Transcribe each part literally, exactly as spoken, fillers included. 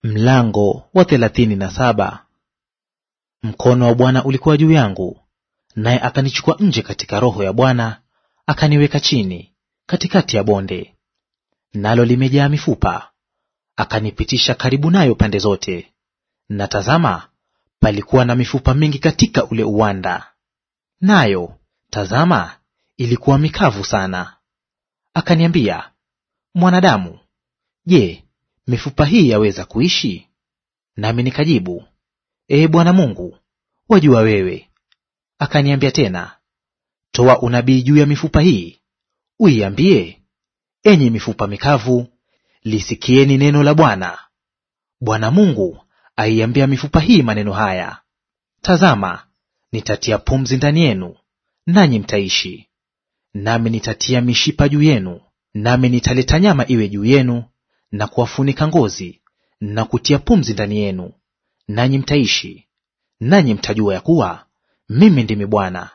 Mlango wa thelathini na saba. Mkono wa Bwana ulikuwa juu yangu, naye akanichukua nje katika roho ya Bwana, akaniweka chini katikati ya bonde, nalo limejaa mifupa. Akanipitisha karibu nayo pande zote, na tazama, palikuwa na mifupa mingi katika ule uwanda, nayo tazama, ilikuwa mikavu sana. Akaniambia, mwanadamu, je, mifupa hii yaweza kuishi? Nami nikajibu, Ee Bwana Mungu, wajua wewe. Akaniambia tena, toa unabii juu ya mifupa hii, uiambie, enyi mifupa mikavu, lisikieni neno la Bwana. Bwana Mungu aiambia mifupa hii maneno haya, tazama, nitatia pumzi ndani yenu, nanyi mtaishi. Nami nitatia mishipa juu yenu, nami nitaleta nyama iwe juu yenu, na kuwafunika ngozi, na kutia pumzi ndani yenu, nanyi mtaishi, nanyi mtajua ya kuwa mimi ndimi Bwana.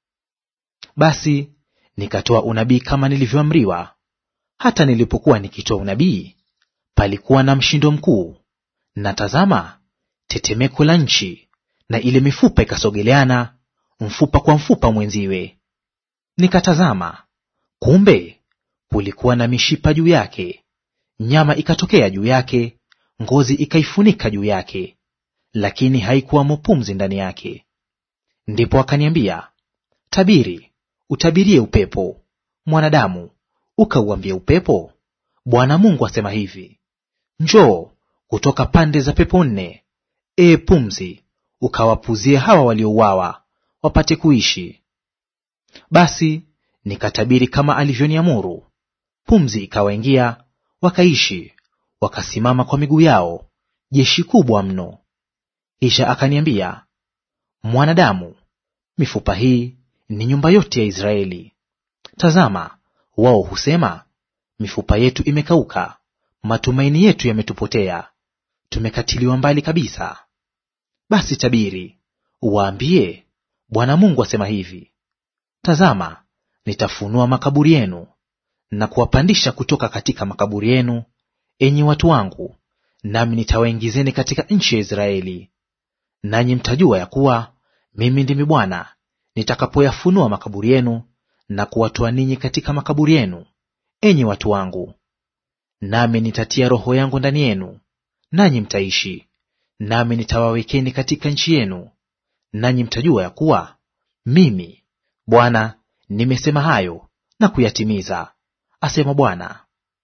Basi nikatoa unabii kama nilivyoamriwa. Hata nilipokuwa nikitoa unabii, palikuwa na mshindo mkuu, na tazama, tetemeko la nchi, na ile mifupa ikasogeleana, mfupa kwa mfupa mwenziwe. Nikatazama, kumbe kulikuwa na mishipa juu yake, nyama ikatokea juu yake, ngozi ikaifunika juu yake, lakini haikuwamo pumzi ndani yake. Ndipo akaniambia, tabiri, utabirie upepo, mwanadamu, ukauambie upepo, Bwana Mungu asema hivi, njoo kutoka pande za pepo nne, ee pumzi, ukawapuzie hawa waliouawa, wapate kuishi. Basi nikatabiri kama alivyoniamuru, pumzi ikawaingia, wakaishi, wakasimama kwa miguu yao, jeshi kubwa mno. Kisha akaniambia, mwanadamu, mifupa hii ni nyumba yote ya Israeli. Tazama, wao husema, mifupa yetu imekauka, matumaini yetu yametupotea, tumekatiliwa mbali kabisa. Basi tabiri, uwaambie, Bwana Mungu asema hivi, tazama, nitafunua makaburi yenu na kuwapandisha kutoka katika makaburi yenu, enyi watu wangu, nami nitawaingizeni katika nchi ya Israeli. Nanyi mtajua ya kuwa mimi ndimi Bwana, nitakapoyafunua makaburi yenu na kuwatoa ninyi katika makaburi yenu, enyi watu wangu. Nami nitatia roho yangu ndani yenu, nanyi mtaishi, nami nitawawekeni katika nchi yenu, nanyi mtajua ya kuwa mimi Bwana nimesema hayo na kuyatimiza, asema Bwana.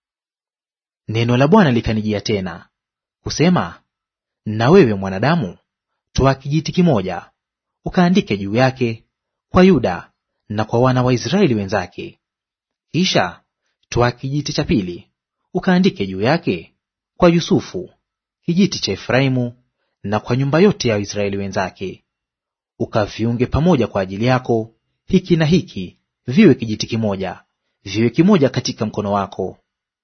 Neno la Bwana likanijia tena kusema, na wewe mwanadamu, toa kijiti kimoja, ukaandike juu yake kwa Yuda na kwa wana wa Israeli wenzake. Kisha toa kijiti cha pili, ukaandike juu yake kwa Yusufu, kijiti cha Efraimu, na kwa nyumba yote ya Israeli wenzake. Ukaviunge pamoja kwa ajili yako, hiki na hiki viwe kijiti kimoja, viwe kimoja katika mkono wako.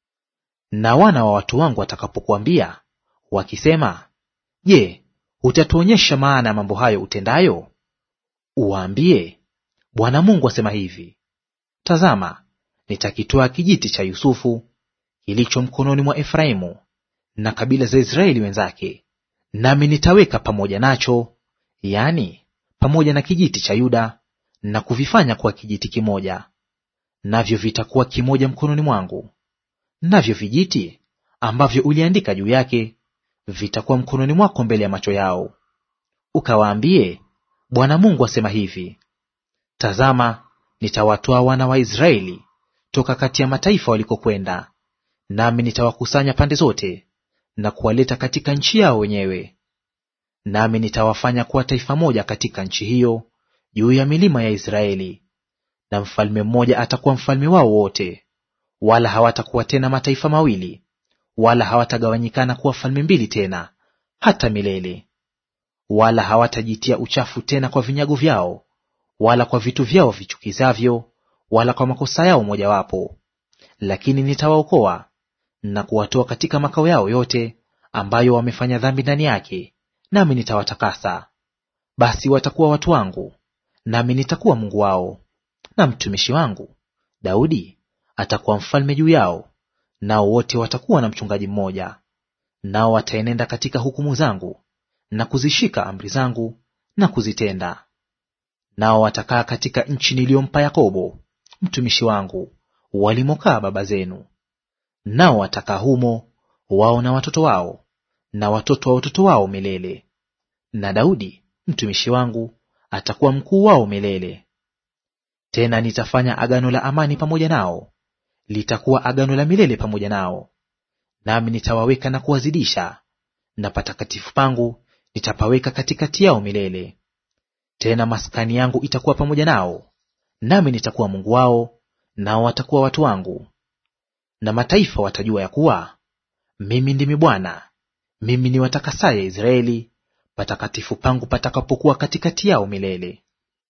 Na wana wa watu wangu watakapokuambia wakisema, je, utatuonyesha maana ya mambo hayo utendayo? Uwaambie, Bwana Mungu asema hivi, tazama, nitakitoa kijiti cha Yusufu kilicho mkononi mwa Efraimu na kabila za Israeli wenzake, nami nitaweka pamoja nacho, yani pamoja na kijiti cha Yuda, na kuvifanya kuwa kijiti kimoja, navyo vitakuwa kimoja mkononi mwangu. Navyo vijiti ambavyo uliandika juu yake vitakuwa mkononi mwako mbele ya macho yao. Ukawaambie, Bwana Mungu asema hivi, tazama, nitawatoa wana wa Israeli toka kati ya mataifa walikokwenda, nami nitawakusanya pande zote na kuwaleta katika nchi yao wenyewe. Nami nitawafanya kuwa taifa moja katika nchi hiyo juu ya milima ya Israeli, na mfalme mmoja atakuwa mfalme wao wote, wala hawatakuwa tena mataifa mawili, wala hawatagawanyikana kuwa falme mbili tena hata milele. Wala hawatajitia uchafu tena kwa vinyago vyao, wala kwa vitu vyao vichukizavyo, wala kwa makosa yao mojawapo. Lakini nitawaokoa na kuwatoa katika makao yao yote ambayo wamefanya dhambi ndani yake, nami nitawatakasa. Basi watakuwa watu wangu, nami nitakuwa Mungu wao, na mtumishi wangu Daudi atakuwa mfalme juu yao, nao wote watakuwa na mchungaji mmoja. nao wataenenda katika hukumu zangu na kuzishika amri zangu na kuzitenda. Nao watakaa katika nchi niliyompa Yakobo mtumishi wangu, walimokaa baba zenu. Nao watakaa humo, wao na watoto wao na watoto wa watoto wao milele. Na Daudi mtumishi wangu atakuwa mkuu wao milele. Tena nitafanya agano la amani pamoja nao, litakuwa agano la milele pamoja nao. Nami nitawaweka na kuwazidisha, na patakatifu pangu nitapaweka katikati yao milele. Tena maskani yangu itakuwa pamoja nao, nami nitakuwa Mungu wao, nao watakuwa watu wangu. Na mataifa watajua ya kuwa mimi ndimi Bwana, mimi ni watakasaye Israeli, patakatifu pangu patakapokuwa katikati yao milele.